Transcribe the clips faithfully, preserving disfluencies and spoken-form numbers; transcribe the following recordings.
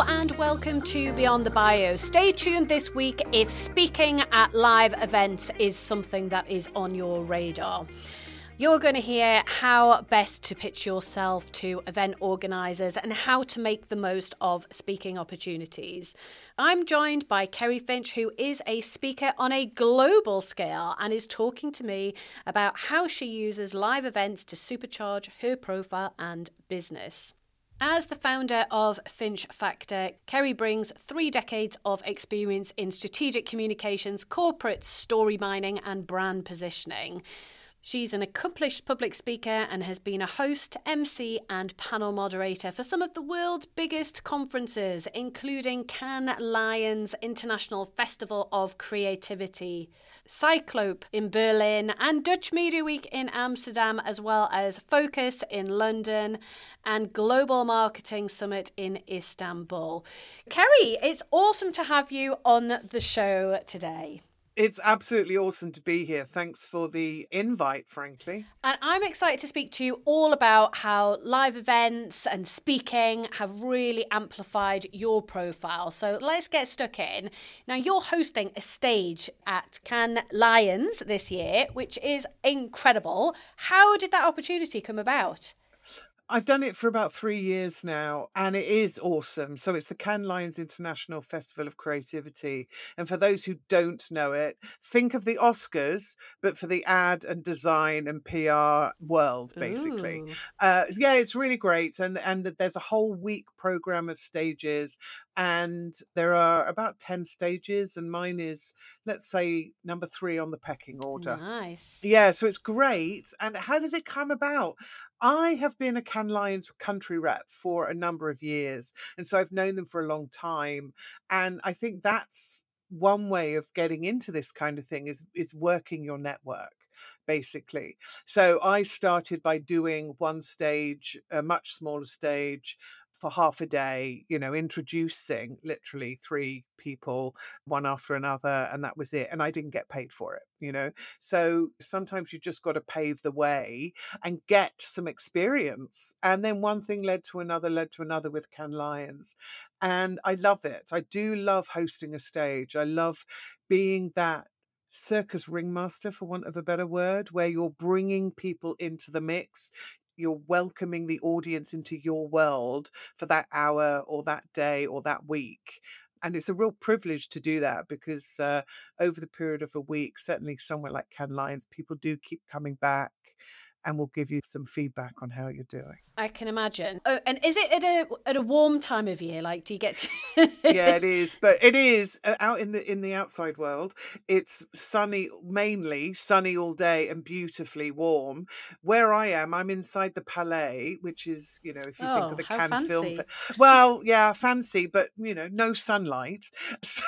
and welcome to Beyond the Bio. Stay tuned this week if speaking at live events is something that is on your radar. You're going to hear how best to pitch yourself to event organisers and how to make the most of speaking opportunities. I'm joined by Kerry Finch, who is a speaker on a global scale and is talking to me about how she uses live events to supercharge her profile and business. As the founder of Finch Factor, Kerry brings three decades of experience in strategic communications, corporate story mining and brand positioning. She's an accomplished public speaker and has been a host, M C and panel moderator for some of the world's biggest conferences, including Cannes Lions International Festival of Creativity, Cyclope in Berlin and Dutch Media Week in Amsterdam, as well as Focus in London and Global Marketing Summit in Istanbul. Kerry, it's awesome to have you on the show today. It's absolutely awesome to be here. Thanks for the invite, frankly. And I'm excited to speak to you all about how live events and speaking have really amplified your profile. So let's get stuck in. Now, you're hosting a stage at Cannes Lions this year, which is incredible. How did that opportunity come about? I've done it for about three years now, and it is awesome. So it's the Cannes Lions International Festival of Creativity. And for those who don't know it, think of the Oscars, but for the ad and design and P R world, basically. Uh, yeah, it's really great. And, and there's a whole week program of stages. And there are about ten stages, and mine is, let's say, number three on the pecking order. Nice. Yeah, so it's great. And how did it come about? I have been a Cannes Lions country rep for a number of years, and so I've known them for a long time. And I think that's one way of getting into this kind of thing is, is working your network, basically. So I started by doing one stage, a much smaller stage, for half a day, you know, introducing literally three people, one after another, and that was it. And I didn't get paid for it, you know. So sometimes you just got to pave the way and get some experience. And then one thing led to another, led to another with Cannes Lions. And I love it. I do love hosting a stage. I love being that circus ringmaster, for want of a better word, where you're bringing people into the mix. You're welcoming the audience into your world for that hour or that day or that week. And it's a real privilege to do that because uh, over the period of a week, certainly somewhere like Cannes Lions, people do keep coming back and will give you some feedback on how you're doing. I can imagine. Oh, and is it at a at a warm time of year? Like, do you get to... Yeah, it is. But it is uh, out in the in the outside world. It's sunny, mainly sunny all day and beautifully warm. Where I am, I'm inside the Palais, which is, you know, if you oh, think of the how Cannes fancy. Film Festival. Well, yeah, fancy, but, you know, no sunlight. So,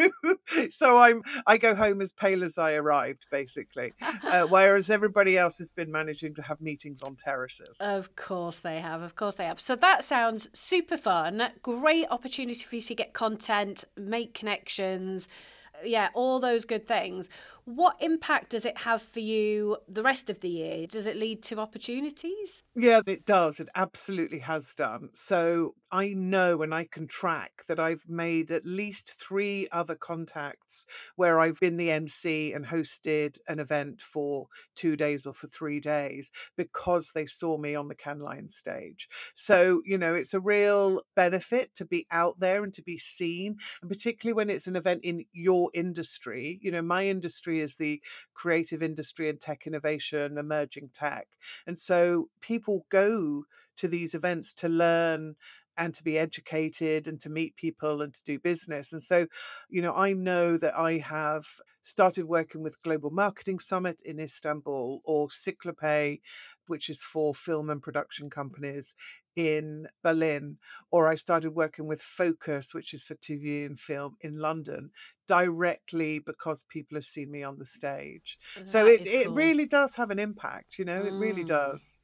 so I'm I go home as pale as I arrived, basically. Uh, whereas everybody else has been managing to have meetings on terraces. Of course they have. Of course they have. So that sounds super fun. Great opportunity for you to get content, make connections. Yeah, all those good things. What impact does it have for you the rest of the year? Does it lead to opportunities? Yeah, it does. It absolutely has done. So I know and I can track that I've made at least three other contacts where I've been the M C and hosted an event for two days or for three days because they saw me on the Cannes Lions stage. So, you know, it's a real benefit to be out there and to be seen, and particularly when it's an event in your industry. You know, my industry is the creative industry and tech innovation, emerging tech. And so people go to these events to learn and to be educated and to meet people and to do business. And so, you know, I know that I have started working with Global Marketing Summit in Istanbul, or Cyclope, which is for film and production companies in Berlin, or I started working with Focus, which is for T V and film in London, directly because people have seen me on the stage. That So it, is it cool. really does have an impact, you know, it really Mm. does.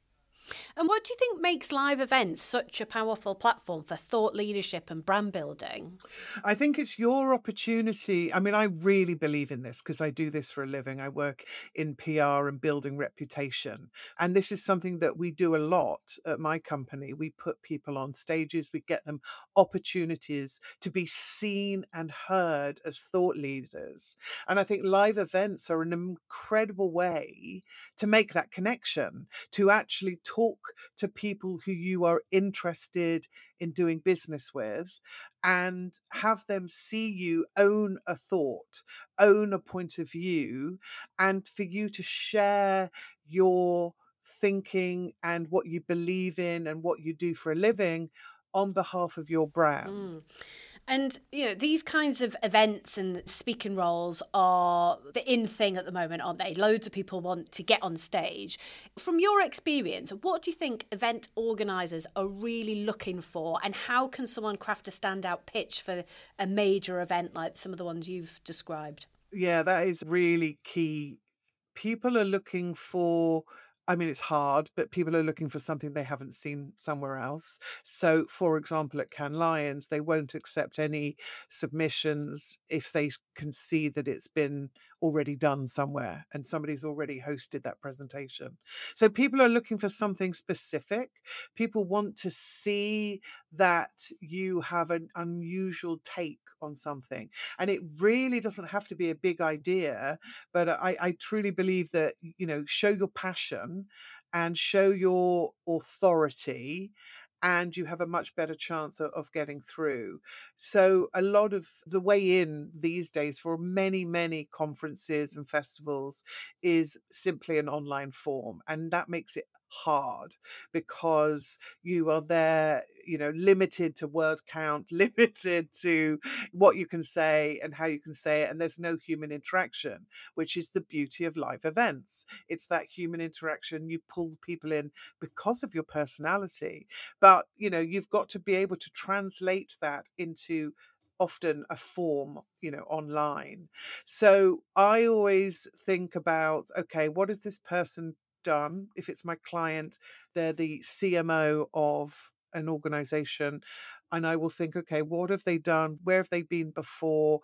And what do you think makes live events such a powerful platform for thought leadership and brand building? I think it's your opportunity. I mean, I really believe in this because I do this for a living. I work in P R and building reputation. And this is something that we do a lot at my company. We put people on stages, we get them opportunities to be seen and heard as thought leaders. And I think live events are an incredible way to make that connection, to actually talk to people who you are interested in doing business with and have them see you own a thought, own a point of view, and for you to share your thinking and what you believe in and what you do for a living on behalf of your brand. Mm. And, you know, these kinds of events and speaking roles are the in thing at the moment, aren't they? Loads of people want to get on stage. From your experience, what do you think event organisers are really looking for? And how can someone craft a standout pitch for a major event like some of the ones you've described? Yeah, that is really key. People are looking for, I mean, it's hard, but people are looking for something they haven't seen somewhere else. So, for example, at Cannes Lions, they won't accept any submissions if they s- can see that it's been already done somewhere and somebody's already hosted that presentation. So, people are looking for something specific. People want to see that you have an unusual take on something. And it really doesn't have to be a big idea, but I, I truly believe that, you know, show your passion and show your authority, and you have a much better chance of, of getting through. So, a lot of the way in these days for many, many conferences and festivals is simply an online form, and that makes it hard because you are there, you know, limited to word count, limited to what you can say and how you can say it, and there's no human interaction, which is the beauty of live events. It's that human interaction. You pull people in because of your personality, but you know, you've got to be able to translate that into often a form, you know, online. So I always think about, okay, what has this person done? If it's my client, they're the C M O of an organization, and I will think, okay, what have they done? Where have they been before?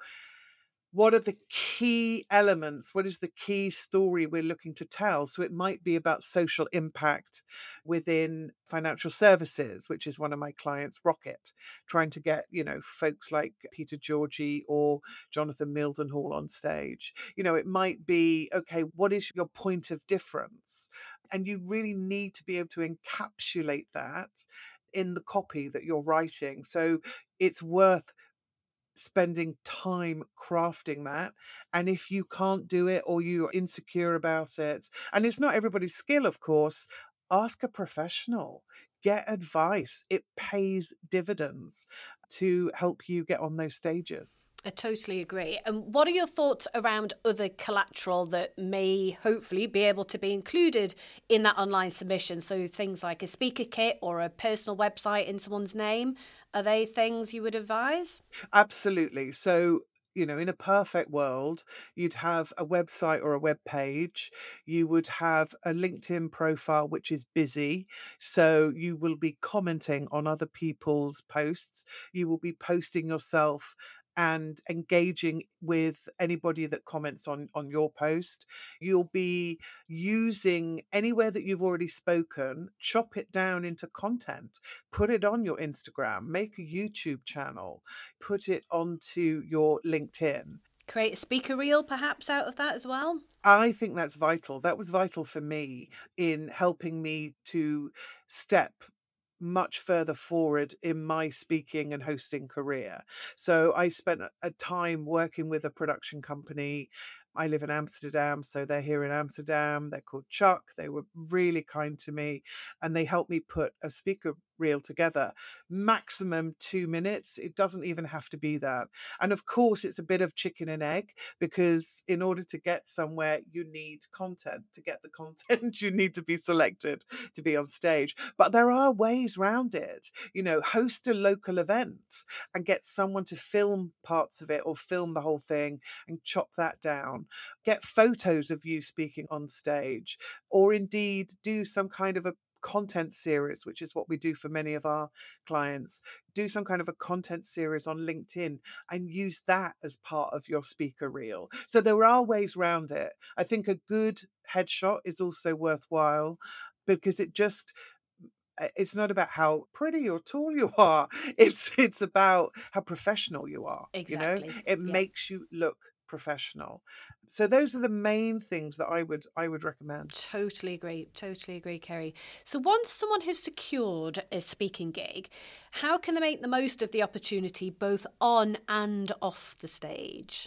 What are the key elements? What is the key story we're looking to tell? So it might be about social impact within financial services, which is one of my clients, Rocket, trying to get, you know, folks like Peter Georgie or Jonathan Mildenhall on stage. You know, it might be, okay, what is your point of difference? And you really need to be able to encapsulate that in the copy that you're writing. So it's worth spending time crafting that. And if you can't do it or you're insecure about it, and it's not everybody's skill, of course, ask a professional, get advice. It pays dividends to help you get on those stages. I totally agree. And what are your thoughts around other collateral that may hopefully be able to be included in that online submission? So things like a speaker kit or a personal website in someone's name. Are they things you would advise? Absolutely. So, you know, in a perfect world, you'd have a website or a web page. You would have a LinkedIn profile, which is busy. So you will be commenting on other people's posts. You will be posting yourself and engaging with anybody that comments on on your post. You'll be using anywhere that you've already spoken, chop it down into content, put it on your Instagram, make a YouTube channel, put it onto your LinkedIn. Create a speaker reel perhaps out of that as well? I think that's vital. That was vital for me in helping me to step much further forward in my speaking and hosting career. So I spent a a time working with a production company. I live in Amsterdam, so they're here in Amsterdam. They're called Chuck. They were really kind to me and they helped me put a speaker reel together. Maximum two minutes. It doesn't even have to be that. And of course, it's a bit of chicken and egg because in order to get somewhere, you need content. To get the content, you need to be selected to be on stage. But there are ways around it. You know, host a local event and get someone to film parts of it or film the whole thing and chop that down. Get photos of you speaking on stage, or indeed do some kind of a content series, which is what we do for many of our clients. Do some kind of a content series on LinkedIn and use that as part of your speaker reel. So there are ways around it. I think a good headshot is also worthwhile because it just uh, it's not about how pretty or tall you are. It's it's about how professional you are, you know? Exactly. It Yeah. makes you look professional. So those are the main things that I would I would recommend. Totally agree. Totally agree, Kerry. So once someone has secured a speaking gig, how can they make the most of the opportunity both on and off the stage?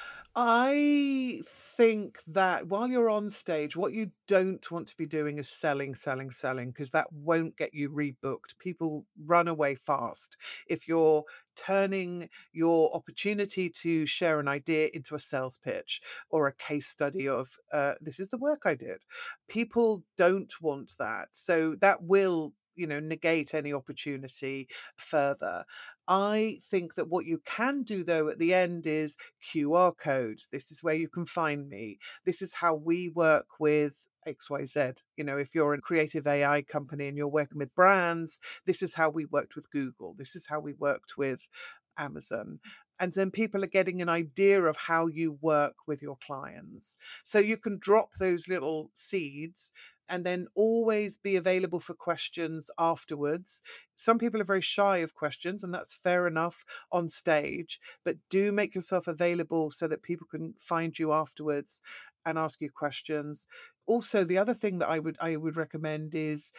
I think that while you're on stage, what you don't want to be doing is selling, selling, selling, because that won't get you rebooked. People run away fast. If you're turning your opportunity to share an idea into a sales pitch or a case study of uh, this is the work I did, people don't want that. So that will, you know, negate any opportunity further. I think that what you can do though at the end is Q R codes. This is where you can find me. This is how we work with X Y Z. You know, if you're a creative A I company and you're working with brands, this is how we worked with Google. This is how we worked with Amazon. And then people are getting an idea of how you work with your clients. So you can drop those little seeds and then always be available for questions afterwards. Some people are very shy of questions, and that's fair enough on stage, but do make yourself available so that people can find you afterwards and ask you questions. Also, the other thing that I would I would recommend is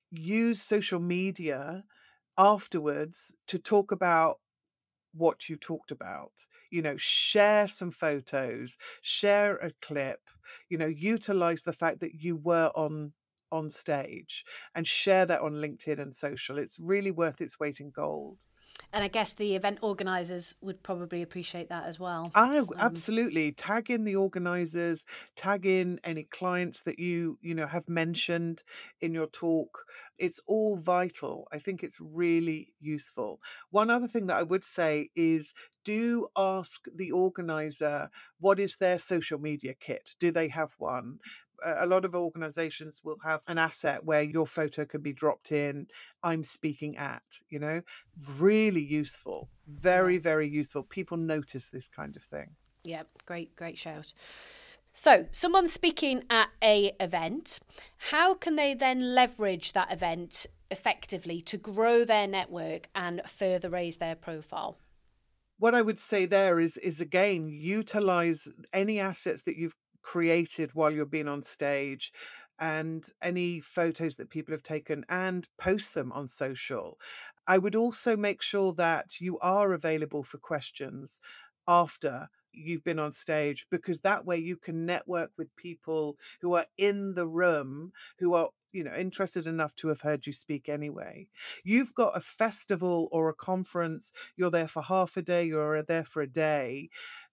use social media afterwards to talk about what you talked about. You know, share some photos, share a clip, you know, utilize the fact that you were on on stage and share that on LinkedIn and social. It's really worth its weight in gold. And I guess the event organisers would probably appreciate that as well. Oh, So, absolutely. Tag in the organizers, tag in any clients that you, you know, have mentioned in your talk. It's all vital. I think it's really useful. One other thing that I would say is do ask the organizer what is their social media kit? Do they have one? A a lot of organizations will have an asset where your photo can be dropped in. I'm speaking at, you know, really useful. yeah, Very, very useful. People notice this kind of thing. yeah, great, great shout. So, someone speaking at a event, how can they then leverage that event effectively to grow their network and further raise their profile? What I would say there is is again, utilize any assets that you've created while you're being on stage and any photos that people have taken and post them on social. I would also make sure that you are available for questions after you've been on stage because that way you can network with people who are in the room who are, you know, interested enough to have heard you speak anyway. You've got a festival or a conference, you're there for half a day, you're there for a day.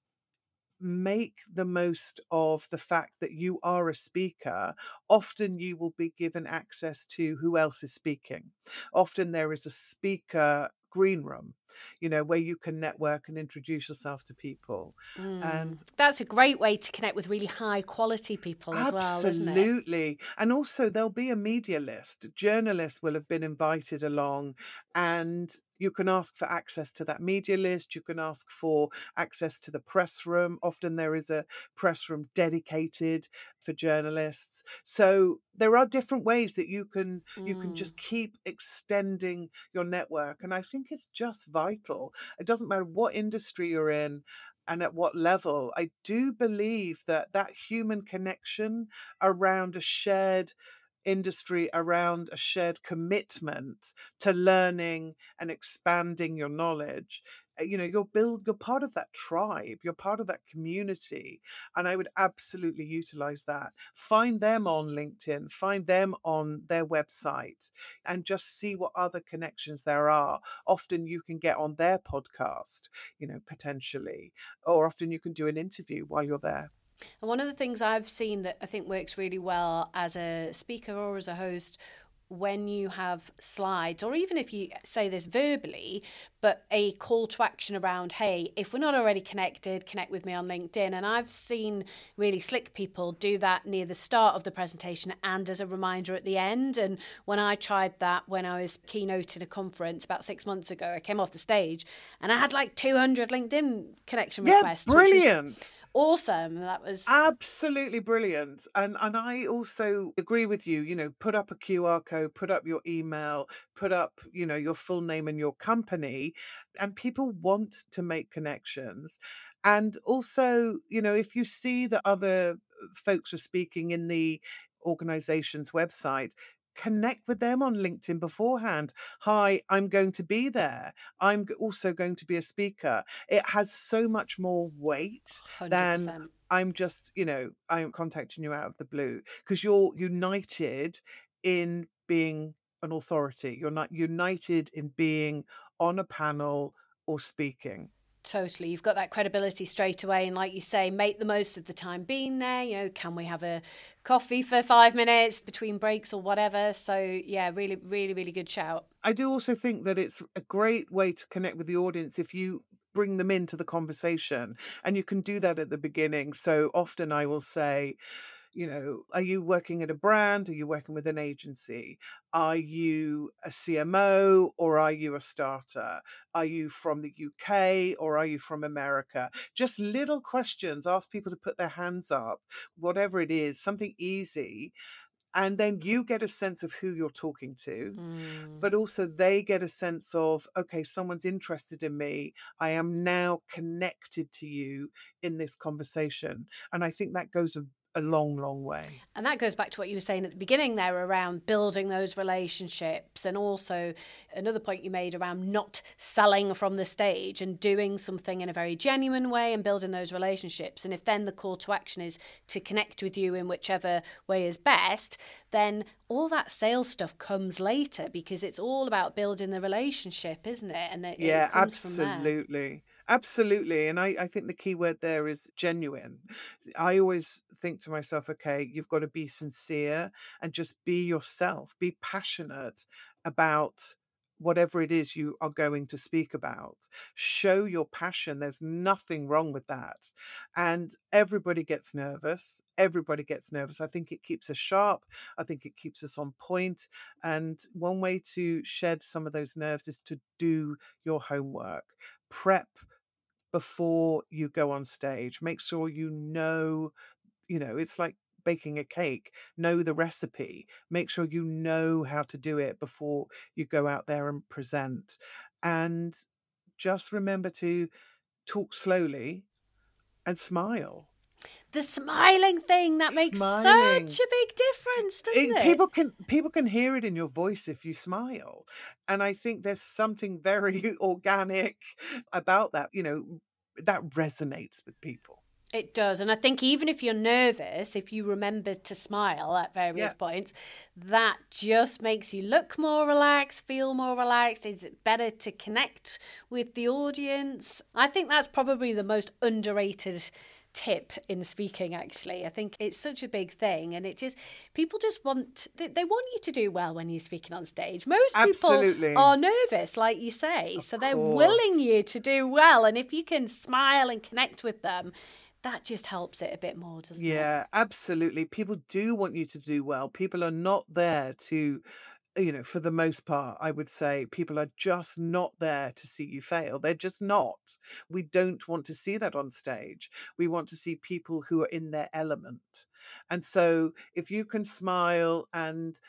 Make the most of the fact that you are a speaker. Often you will be given access to who else is speaking. Often there is a speaker green room, you know, where you can network and introduce yourself to people. Mm, And that's a great way to connect with really high quality people as well, isn't it? absolutely. And also, there'll be a media list. Journalists will have been invited along, and you can ask for access to that media list. You can ask for access to the press room. Often, there is a press room dedicated for journalists. So there are different ways that you can you can Mm. just keep extending your network. And I think it's just vital. It doesn't matter what industry you're in and at what level. I do believe that that human connection around a shared industry, around a shared commitment to learning and expanding your knowledge, uh, you know, you're build you're part of that tribe, you're part of that community, and I would absolutely utilize that. Find them on LinkedIn, find them on their website, and just see what other connections there are. Often you can get on their podcast, you know, potentially, or often you can do an interview while you're there. And one of the things I've seen that I think works really well as a speaker or as a host when you have slides, or even if you say this verbally, but a call to action around, hey, if we're not already connected, connect with me on LinkedIn. And I've seen really slick people do that near the start of the presentation and as a reminder at the end. And when I tried that when I was keynoting a conference about six months ago, I came off the stage and I had like two hundred LinkedIn connection Yeah, requests. brilliant. Awesome. That was absolutely brilliant. And and I also agree with you, you know, put up a Q R code, put up your email, put up, you know, your full name and your company, and people want to make connections. And also, you know, if you see that other folks are speaking in the organization's website, connect with them on LinkedIn beforehand. Hi, I'm going to be there. I'm g- also going to be a speaker. It has so much more weight than one hundred percent. I'm just, you know, I'm contacting you out of the blue, because you're united in being an authority. You're not united in being on a panel or speaking. Totally. You've got that credibility straight away. And like you say, make the most of the time being there. You know, can we have a coffee for five minutes between breaks or whatever? So, yeah, really, really, really good shout. I do also think that it's a great way to connect with the audience if you bring them into the conversation, and you can do that at the beginning. So often I will say, you know, are you working at a brand? Are you working with an agency? Are you a C M O or are you a starter? Are you from the U K or are you from America? Just little questions. Ask people to put their hands up, whatever it is, something easy. And then you get a sense of who you're talking to, Mm. but also they get a sense of, okay, someone's interested in me. I am now connected to you in this conversation. And I think that goes a, a long, long way. And that goes back to what you were saying at the beginning there around building those relationships. And also another point you made around not selling from the stage and doing something in a very genuine way and building those relationships. And if then the call to action is to connect with you in whichever way is best, then all that sales stuff comes later, because it's all about building the relationship, isn't it? And it, Yeah, it comes from there. absolutely. Absolutely. And I, I think the key word there is genuine. I always think to myself, okay, you've got to be sincere and just be yourself, be passionate about whatever it is you are going to speak about. Show your passion. There's nothing wrong with that. And everybody gets nervous. Everybody gets nervous. I think it keeps us sharp. I think it keeps us on point. And one way to shed some of those nerves is to do your homework. Prep before you go on stage. Make sure you know, you know, it's like baking a cake. Know the recipe. Make sure you know how to do it before you go out there and present. And just remember to talk slowly and smile. The smiling thing, that makes Smiling. such a big difference, doesn't It, it? people can people can hear it in your voice if you smile, and I think there's something very organic about that. You know, that resonates with people. It does. And I think even if you're nervous, if you remember to smile at various Yeah. points, that just makes you look more relaxed, feel more relaxed. Is it better to connect with the audience? I think that's probably the most underrated tip in speaking, actually. I think it's such a big thing, and it just, people just want, they, they want you to do well when you're speaking on stage. Most Absolutely. people are nervous, like you say, Of so they're course. willing you to do well. And if you can smile and connect with them, that just helps it a bit more, doesn't it? Yeah, absolutely. People do want you to do well. People are not there to, you know, for the most part, I would say people are just not there to see you fail. They're just not. We don't want to see that on stage. We want to see people who are in their element. And so if you can smile and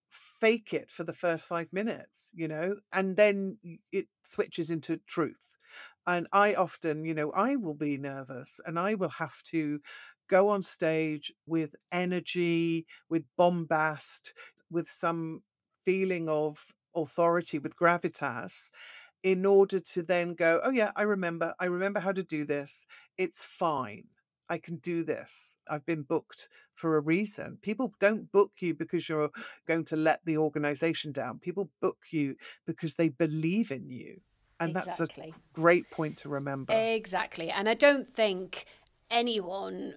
fake it for the first five minutes, you know, and then y- it switches into truth. And I often, you know, I will be nervous and I will have to go on stage with energy, with bombast, with some feeling of authority, with gravitas, in order to then go, oh, yeah, I remember. I remember how to do this. It's fine. I can do this. I've been booked for a reason. People don't book you because you're going to let the organization down. People book you because they believe in you. And that's a Exactly. great point to remember. Exactly. And I don't think anyone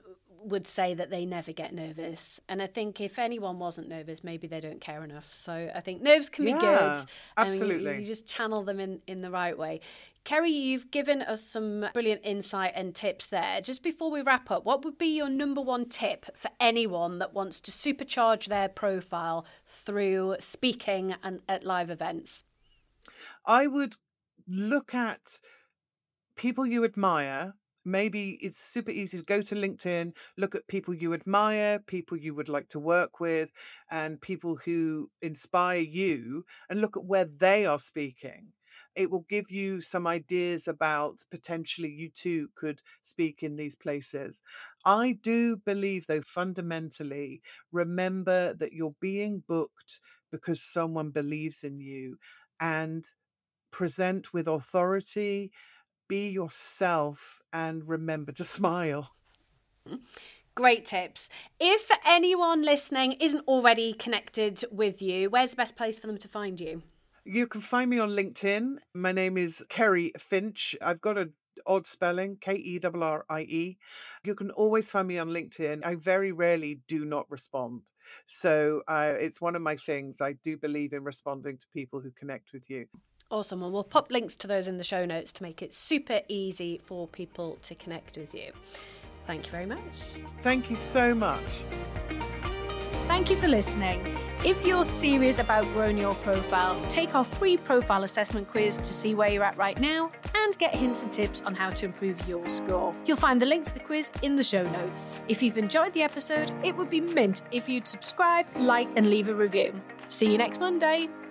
would say that they never get nervous. And I think if anyone wasn't nervous, maybe they don't care enough. So I think nerves can Yeah, be good. absolutely. I mean, you just channel them in, in the right way. Kerry, you've given us some brilliant insight and tips there. Just before we wrap up, what would be your number one tip for anyone that wants to supercharge their profile through speaking and at live events? I would look at people you admire. Maybe it's super easy to go to LinkedIn, look at people you admire, people you would like to work with, and people who inspire you, and look at where they are speaking. It will give you some ideas about potentially you too could speak in these places. I do believe, though, fundamentally, remember that you're being booked because someone believes in you, and present with authority, be yourself, and remember to smile. Great tips. If anyone listening isn't already connected with you, where's the best place for them to find you? You can find me on LinkedIn. My name is Kerry Finch. I've got an odd spelling, K E R R I E. You can always find me on LinkedIn. I very rarely do not respond. So uh, it's one of my things. I do believe in responding to people who connect with you. Awesome. Well, we'll pop links to those in the show notes to make it super easy for people to connect with you. Thank you very much. Thank you so much. Thank you for listening. If you're serious about growing your profile, take our free profile assessment quiz to see where you're at right now and get hints and tips on how to improve your score. You'll find the link to the quiz in the show notes. If you've enjoyed the episode, it would be mint if you'd subscribe, like, and leave a review. See you next Monday.